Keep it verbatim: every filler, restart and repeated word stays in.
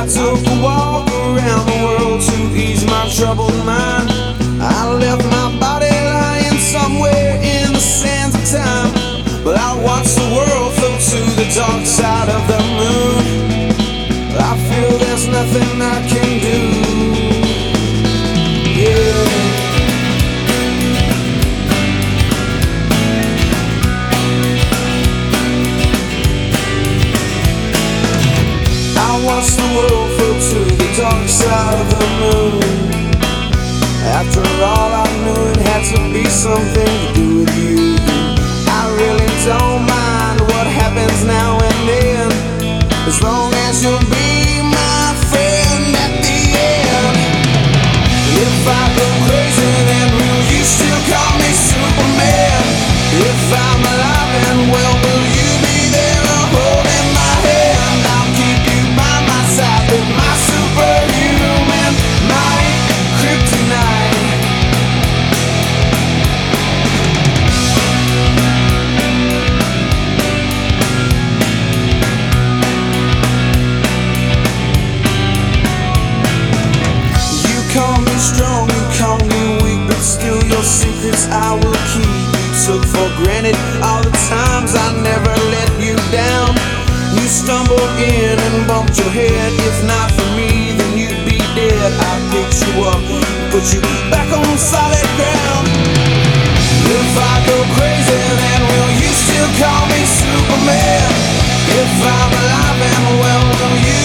took a walk around the world to ease my troubled mind. I left my body lying somewhere in the sands of time, but I watched the world float to the dark side of the moon. I feel there's nothing I can do. Yeah. I watched the world float to the dark side of the moon. After all, I knew it had to be something to do with you. I really don't mind what happens now and then, as long as you'll be my friend at the end. If I go crazy, then will you still call me Superman? If I'm alive and well, will you be there holding my hand? I'll keep you by my side with my superhuman might, kryptonite. You call me strong, you call me weak, but still your secrets I will keep. You took for granted all the times I never let you down. You stumbled in and bumped your head. If not for me, then you'd be dead. I picked you up, put you back on solid ground. If I go crazy, then will you still call me Superman? If I'm alive and well, will you